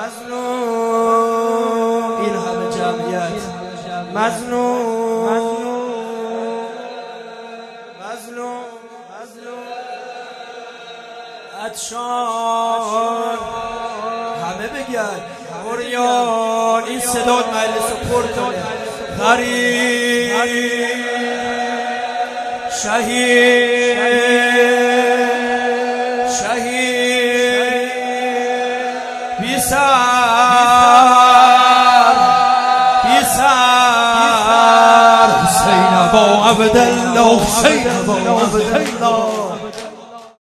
مظلوم این همه جمعیت مظلوم عطشان همه بگن اوریان این صدا مجلس رو پر کنه غریب شهید بی سر حسین ابا عبدالله حسین ابا عبدالله